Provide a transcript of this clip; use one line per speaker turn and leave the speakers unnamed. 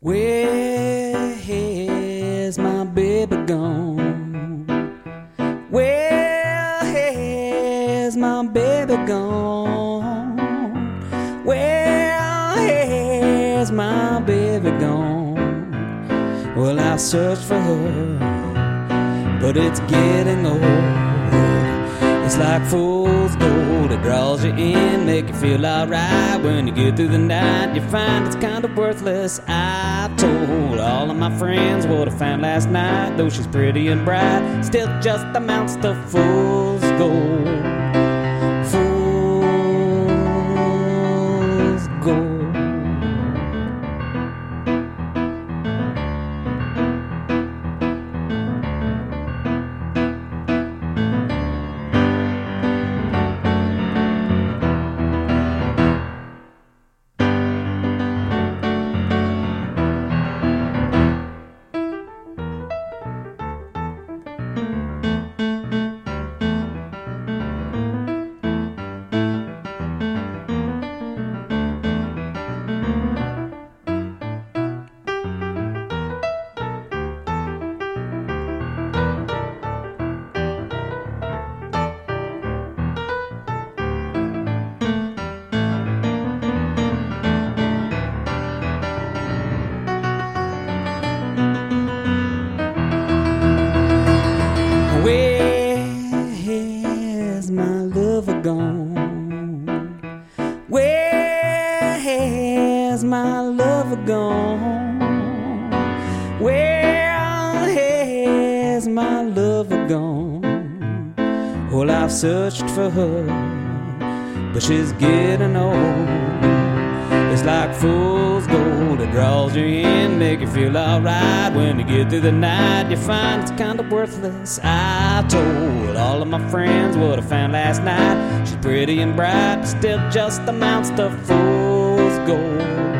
Where has my baby gone? Where has my baby gone? Where has my baby gone? Well, I've searched for her, but it's getting old. It's like fool's gold, it draws you in, make you feel alright. When you get through the night, you find it's kind of worthless. I told all of my friends what I found last night. Though she's pretty and bright, still just amounts to fool's gold. Fool's gold. Where has my lover gone? Where has my lover gone? Where has my lover gone? Well, I've searched for her, but she's getting old. It's like fool's gold, it draws you in, make you feel alright. When you get through the night, you find it's kind of worthless. I told all of my friends what I found last night. She's pretty and bright, still just amounts to fool's gold.